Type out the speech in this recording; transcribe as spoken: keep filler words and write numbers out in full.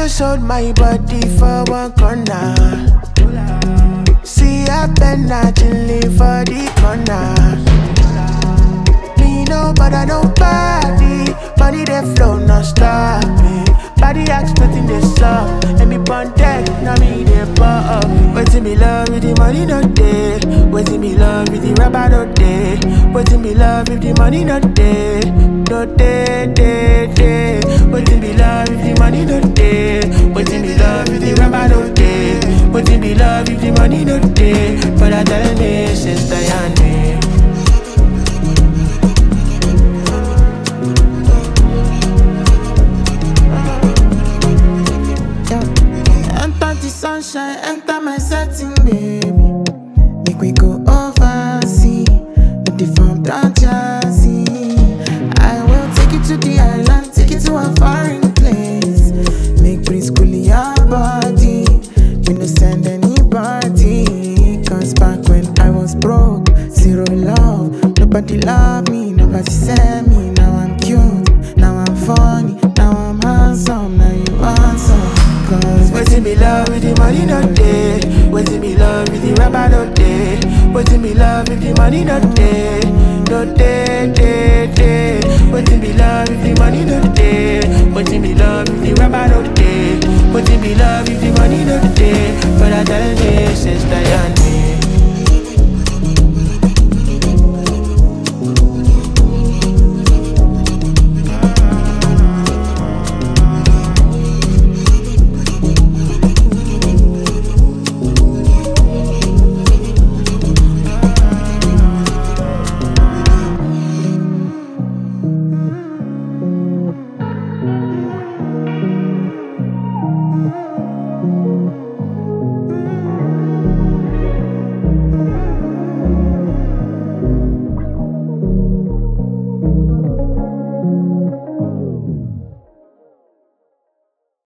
no sold my body for one corner. See I been chilling for the corner. Me no bother nobody. Money they flow no stop me. Body acts nothing they saw. And me pon deck, now me they pop. Waiting me love with the money no day. Waiting me love with the rubber no day. Waiting me love with the money no day. No day, day, day. Waiting me love with the money no day. Waiting me love with the rubber no day. Waiting me love with the money no day. But I tell me, sister, and me. Sunshine, enter my setting, baby. Make we go overseas, with the farm down Jersey. I will take you to the island, take you to a foreign place. Make pretty cool your body. We no send anybody. Cause back when I was broke, zero love. Nobody love me, nobody send me. Now I'm cute, now I'm funny, now I'm handsome, now you handsome. Cause waiting me love with the money no day. Waiting me love with the rubber no day. Waiting me love with the money no day. No day, day, day. Waiting me love with the money no day. Waiting me love with the rubber no day. Waiting me love with the money no day. But I tell me, sister,